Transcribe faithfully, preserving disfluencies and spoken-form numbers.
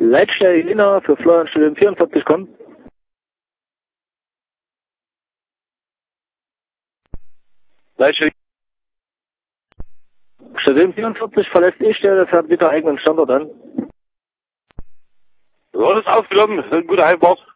Leitstelle Jelena für Florian Stadion vierundvierzig kommen. Leitstelle Stadion vierundvierzig verlässt E-Stelle, fährt wieder eigenen Standort an. So, das ist aufgenommen. Guter Heimfahrt.